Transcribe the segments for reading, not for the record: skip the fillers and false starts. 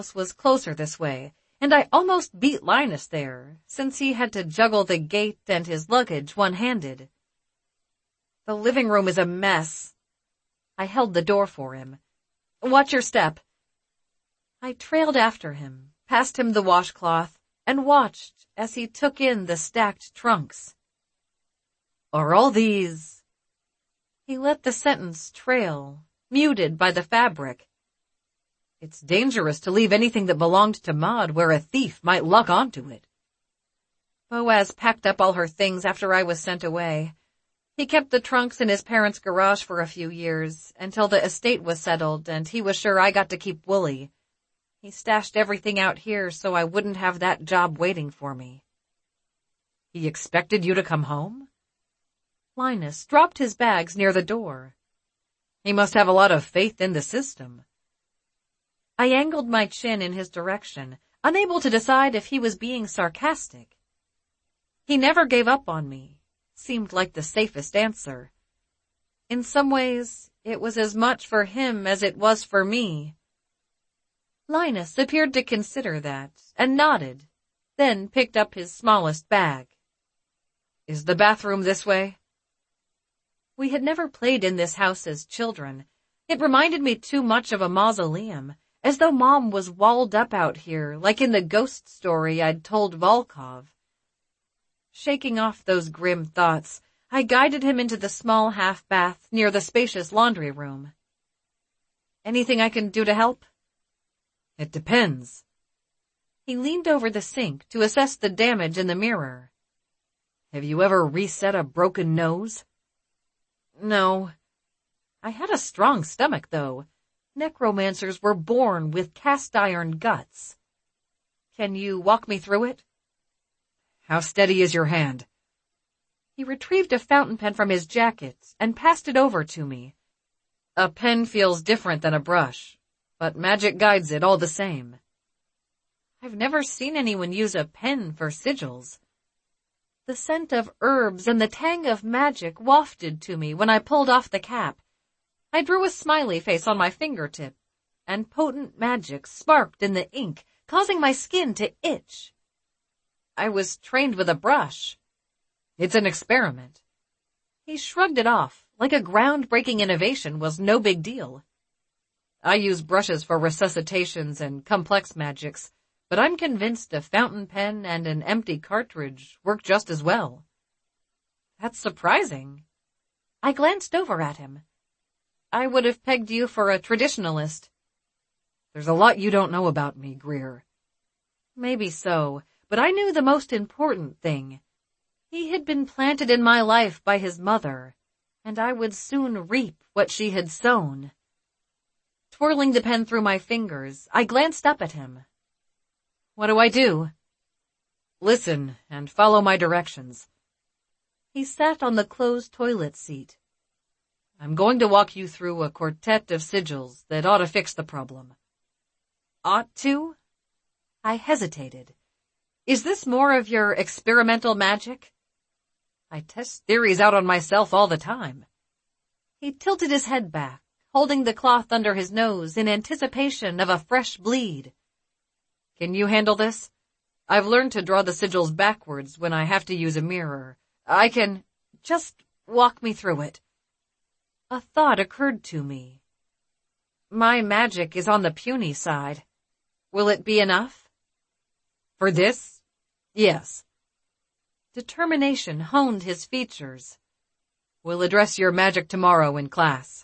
house was closer this way, and I almost beat Linus there, since he had to juggle the gate and his luggage one-handed. The living room is a mess. I held the door for him. Watch your step. I trailed after him, passed him the washcloth, and watched as he took in the stacked trunks. Are all these... He let the sentence trail, muted by the fabric. It's dangerous to leave anything that belonged to Maud where a thief might luck onto it. Boaz packed up all her things after I was sent away. He kept the trunks in his parents' garage for a few years, until the estate was settled and he was sure I got to keep Wooly. He stashed everything out here so I wouldn't have that job waiting for me. He expected you to come home? Linus dropped his bags near the door. He must have a lot of faith in the system. I angled my chin in his direction, unable to decide if he was being sarcastic. He never gave up on me. Seemed like the safest answer. In some ways, it was as much for him as it was for me. Linus appeared to consider that, and nodded, then picked up his smallest bag. Is the bathroom this way? We had never played in this house as children. It reminded me too much of a mausoleum, as though Mom was walled up out here, like in the ghost story I'd told Volkov. Shaking off those grim thoughts, I guided him into the small half-bath near the spacious laundry room. Anything I can do to help? It depends. He leaned over the sink to assess the damage in the mirror. Have you ever reset a broken nose? No. I had a strong stomach, though. Necromancers were born with cast-iron guts. Can you walk me through it? How steady is your hand? He retrieved a fountain pen from his jacket and passed it over to me. A pen feels different than a brush, but magic guides it all the same. I've never seen anyone use a pen for sigils. The scent of herbs and the tang of magic wafted to me when I pulled off the cap. I drew a smiley face on my fingertip, and potent magic sparked in the ink, causing my skin to itch. I was trained with a brush. It's an experiment. He shrugged it off, like a groundbreaking innovation was no big deal. I use brushes for resuscitations and complex magics, but I'm convinced a fountain pen and an empty cartridge work just as well. That's surprising. I glanced over at him. I would have pegged you for a traditionalist. There's a lot you don't know about me, Greer. Maybe so, but I knew the most important thing. He had been planted in my life by his mother, and I would soon reap what she had sown. Twirling the pen through my fingers, I glanced up at him. What do I do? Listen and follow my directions. He sat on the closed toilet seat. I'm going to walk you through a quartet of sigils that ought to fix the problem. Ought to? I hesitated. Is this more of your experimental magic? I test theories out on myself all the time. He tilted his head back, holding the cloth under his nose in anticipation of a fresh bleed. Can you handle this? I've learned to draw the sigils backwards when I have to use a mirror. I can... Just walk me through it. A thought occurred to me. My magic is on the puny side. Will it be enough? For this? Yes. Determination honed his features. We'll address your magic tomorrow in class.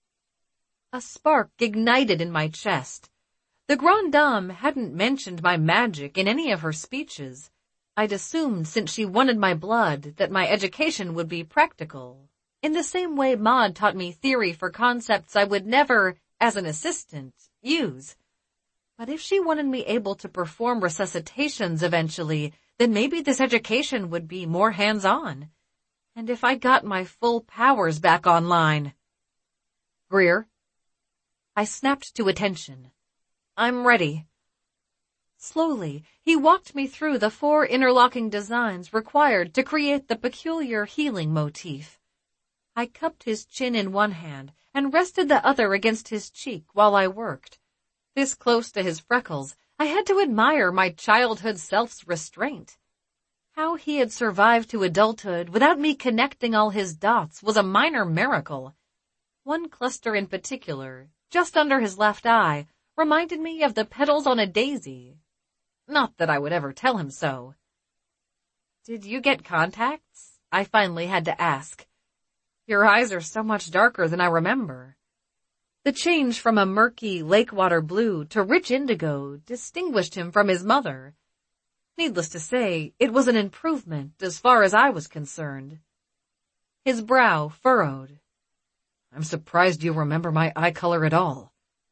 A spark ignited in my chest. The Grande Dame hadn't mentioned my magic in any of her speeches. I'd assumed since she wanted my blood that my education would be practical, in the same way Maud taught me theory for concepts I would never, as an assistant, use. But if she wanted me able to perform resuscitations eventually, then maybe this education would be more hands-on. And if I got my full powers back online... Greer? I snapped to attention. I'm ready. Slowly, he walked me through the 4 interlocking designs required to create the peculiar healing motif. I cupped his chin in one hand and rested the other against his cheek while I worked. This close to his freckles, I had to admire my childhood self's restraint. How he had survived to adulthood without me connecting all his dots was a minor miracle. One cluster in particular, just under his left eye, reminded me of the petals on a daisy. Not that I would ever tell him so. "Did you get contacts?" I finally had to ask. "Your eyes are so much darker than I remember." The change from a murky lake-water blue to rich indigo distinguished him from his mother. Needless to say, it was an improvement as far as I was concerned. His brow furrowed. "I'm surprised you remember my eye color at all."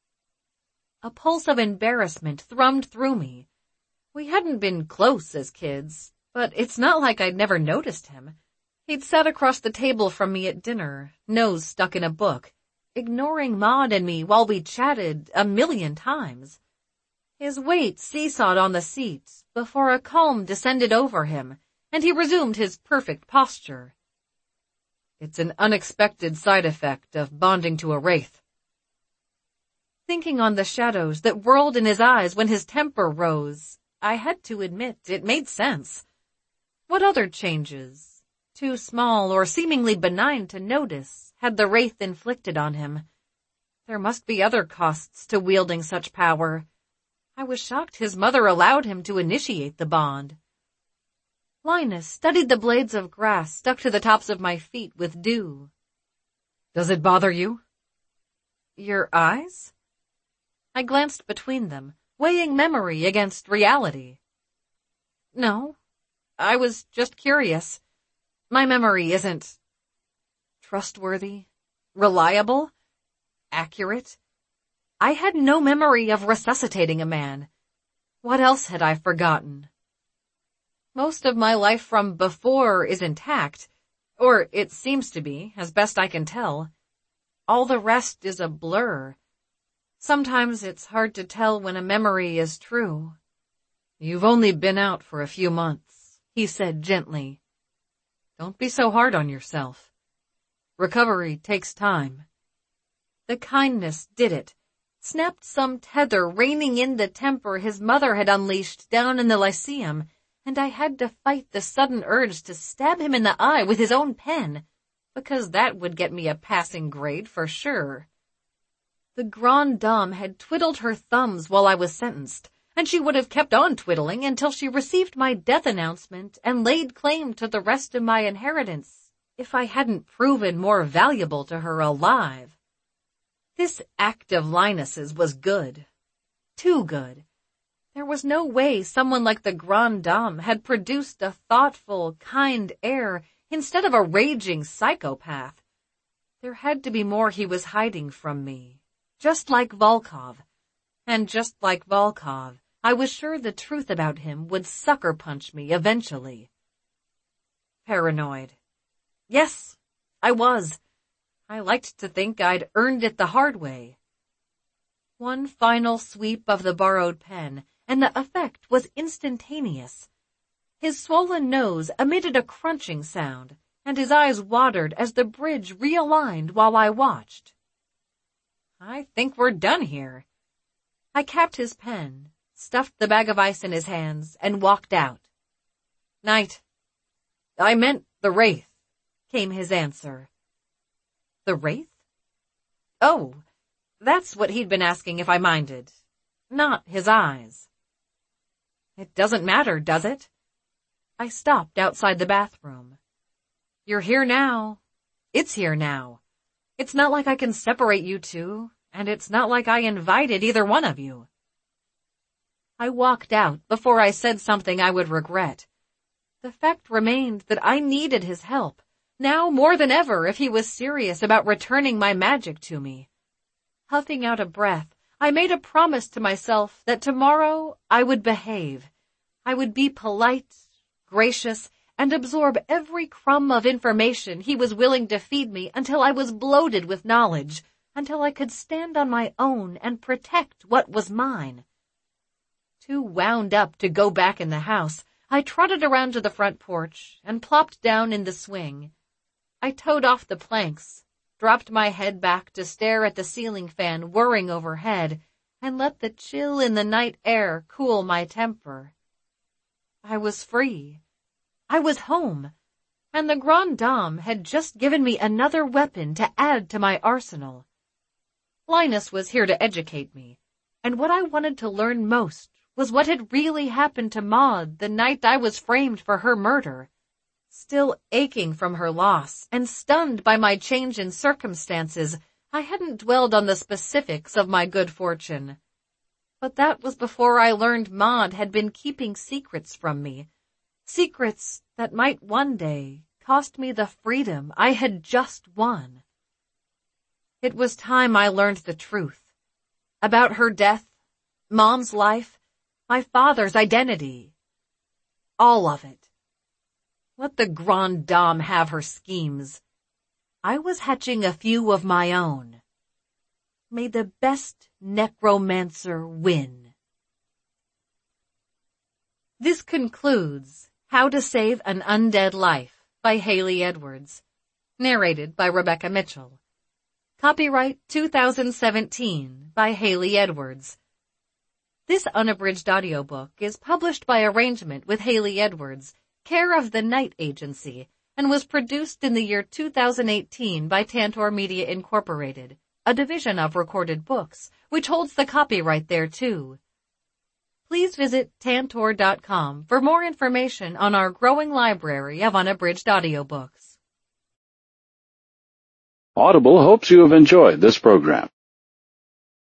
A pulse of embarrassment thrummed through me. We hadn't been close as kids, but it's not like I'd never noticed him. He'd sat across the table from me at dinner, nose stuck in a book, ignoring Maud and me while we chatted 1,000,000 times. His weight seesawed on the seat before a calm descended over him, and he resumed his perfect posture. "It's an unexpected side effect of bonding to a wraith." Thinking on the shadows that whirled in his eyes when his temper rose, I had to admit it made sense. What other changes, too small or seemingly benign to notice, had the wraith inflicted on him? There must be other costs to wielding such power. I was shocked his mother allowed him to initiate the bond. Linus studied the blades of grass stuck to the tops of my feet with dew. "Does it bother you?" "Your eyes?" I glanced between them, weighing memory against reality. "No, I was just curious. My memory isn't trustworthy, reliable, accurate. I had no memory of resuscitating a man. What else had I forgotten? Most of my life from before is intact, or it seems to be, as best I can tell. All the rest is a blur. Sometimes it's hard to tell when a memory is true." "You've only been out for a few months," he said gently. "Don't be so hard on yourself. Recovery takes time." The kindness did it, snapped some tether reining in the temper his mother had unleashed down in the Lyceum, and I had to fight the sudden urge to stab him in the eye with his own pen, because that would get me a passing grade for sure. The grande dame had twiddled her thumbs while I was sentenced, and she would have kept on twiddling until she received my death announcement and laid claim to the rest of my inheritance, if I hadn't proven more valuable to her alive. This act of Linus's was good. Too good. There was no way someone like the grande dame had produced a thoughtful, kind heir instead of a raging psychopath. There had to be more he was hiding from me, just like Volkov. And just like Volkov, I was sure the truth about him would sucker punch me eventually. Paranoid. Yes, I was. I liked to think I'd earned it the hard way. One final sweep of the borrowed pen, and the effect was instantaneous. His swollen nose emitted a crunching sound, and his eyes watered as the bridge realigned while I watched. "I think we're done here." I capped his pen, stuffed the bag of ice in his hands, and walked out. "Night." "I meant the wraith," came his answer. "The wraith?" Oh, that's what he'd been asking if I minded. Not his eyes. "It doesn't matter, does it?" I stopped outside the bathroom. "You're here now. It's here now. It's not like I can separate you two, and it's not like I invited either one of you." I walked out before I said something I would regret. The fact remained that I needed his help, now more than ever if he was serious about returning my magic to me. Huffing out a breath, I made a promise to myself that tomorrow I would behave. I would be polite, gracious, and absorb every crumb of information he was willing to feed me until I was bloated with knowledge, until I could stand on my own and protect what was mine. Too wound up to go back in the house, I trotted around to the front porch and plopped down in the swing. I towed off the planks, dropped my head back to stare at the ceiling fan whirring overhead, and let the chill in the night air cool my temper. I was free. I was home, and the Grand Dame had just given me another weapon to add to my arsenal. Linus was here to educate me, and what I wanted to learn most was what had really happened to Maud the night I was framed for her murder. Still aching from her loss and stunned by my change in circumstances, I hadn't dwelled on the specifics of my good fortune. But that was before I learned Maud had been keeping secrets from me. Secrets that might one day cost me the freedom I had just won. It was time I learned the truth. About her death, Mom's life, my father's identity. All of it. Let the Grande Dame have her schemes. I was hatching a few of my own. May the best necromancer win. This concludes How to Save an Undead Life by Haley Edwards. Narrated by Rebecca Mitchell. Copyright 2017 by Haley Edwards. This unabridged audiobook is published by arrangement with Haley Edwards, care of the Night Agency, and was produced in the year 2018 by Tantor Media Incorporated, a division of Recorded Books, which holds the copyright thereto. Please visit Tantor.com for more information on our growing library of unabridged audiobooks. Audible hopes you have enjoyed this program.